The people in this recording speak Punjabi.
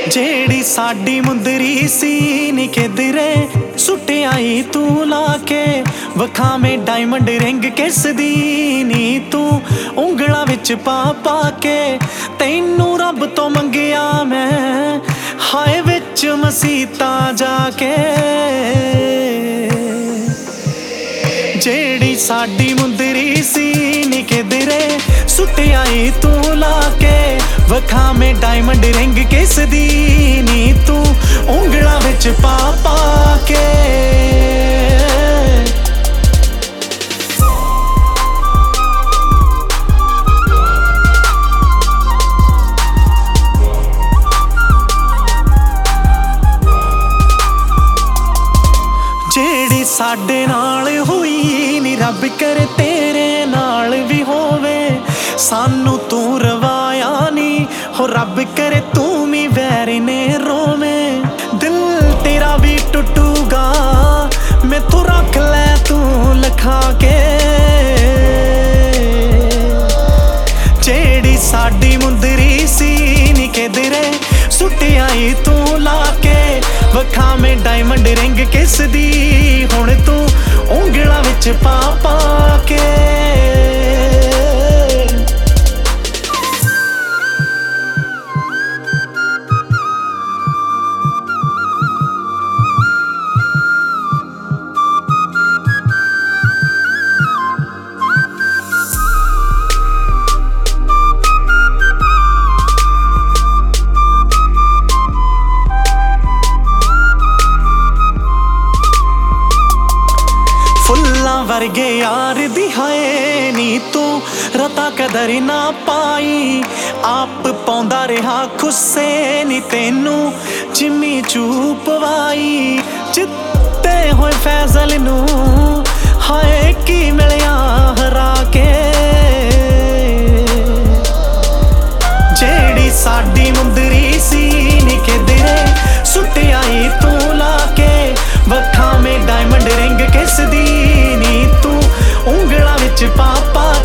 ਜਿਹੜੀ ਸਾਡੀ ਮੁੰਦਰੀ ਸੀ ਨੀ ਕਿਧਰੇ ਸੁੱਟਿਆਈ ਤੂੰ ਲਾ ਕੇ ਵਖਾਵੇਂ ਡਾਇਮੰਡ ਰਿੰਗ ਕਿਸ ਦੀ ਨੀ ਤੂੰ ਉਂਗਲਾਂ ਵਿੱਚ ਪਾ ਪਾ ਕੇ ਤੈਨੂੰ ਰੱਬ ਤੋਂ ਮੰਗਿਆ ਮੈਂ ਹਾਏ ਵਿੱਚ ਮਸੀਤਾਂ ਜਾ ਕੇ ਜਿਹੜੀ ਸਾਡੀ ਮੁੰਦਰੀ ਸੀ ਨੀ ਕਿਧਰੇ ਸੁੱਟਿਆਈ ਤੂੰ ਲਾ ਕੇ ਵਖਾਵੇਂ ਡਾਇਮੰਡ ਰਿੰਗ ਕਿਸ ਦੀ ਨੀ ਤੂੰ ਉਂਗਲਾਂ ਵਿੱਚ ਪਾ ਪਾ ਕੇ ਜਿਹੜੀ ਸਾਡੇ ਨਾਲ ਹੋਈ ਨੀ ਰੱਬ ਕਰੇ ਤੇਰੇ ਨਾਲ ਵੀ ਹੋਵੇ ਸਾਨੂੰ ਤੂੰ ਰਵਾਇਆ ਨੀ ਹੋ ਰੱਬ ਕਰੇ ਤੂੰ ਵੀ ਵੈਰੀ ਨੇ ਰੋਵੇਂ ਦਿਲ ਤੇਰਾ ਵੀ ਟੁੱਟੂਗਾ ਮੈਥੋਂ ਰੱਖ ਲੈ ਤੂੰ ਲਖਾ ਕੇ ਜਿਹੜੀ ਸਾਡੀ ਮੁੰਦਰੀ ਸੀ ਨੀ ਕਿਧਰੇ ਸੁੱਟਿਆਈ ਤੂੰ ਲਾ ਕੇ ਵਖਾਵੇਂ ਡਾਇਮੰਡ ਰਿੰਗ ਕਿਸ ਦੀ ਹੁਣ ਤੂੰ ਉਂਗਲਾਂ ਵਿੱਚ ਪਾ ਪਾ ਕੇ ਫੁੱਲਾਂ ਵਰਗੇ ਯਾਰ ਦੀ ਹਾਏ ਨੀ ਤੂੰ ਰਤਾ ਕਦਰ ਨਾ ਪਾਈ ਆਪ ਪਾਉਂਦਾ ਰਿਹਾ ਖੁੱਸੇ ਨੀ ਤੈਨੂੰ ਜਿੰਮੀ ਚੂਪਵਾਈ ਜਿੱਤੇ ਹੋਏ ਫੈਜ਼ਲ ਨੂੰ ਹਾਏ ਕੀ ਮਿਲਿਆ ਹਰਾ ਕੇ ਜਿਹੜੀ ਸਾਡੀ ਮੁੰਦਰੀ ਸੀ ਨੀ ਕਿਧਰੇ ਸੁੱਟਿਆਈ ਤੂੰ ਲਾ ਕੇ ਵਖਾਵੇਂ ਡਾਇਮੰਡ ਰਿੰਗ ਕਿਸ ਦੀ ਨੀ ਤੂੰ ਉਂਗਲਾਂ ਵਿੱਚ ਪਾ ਪਾ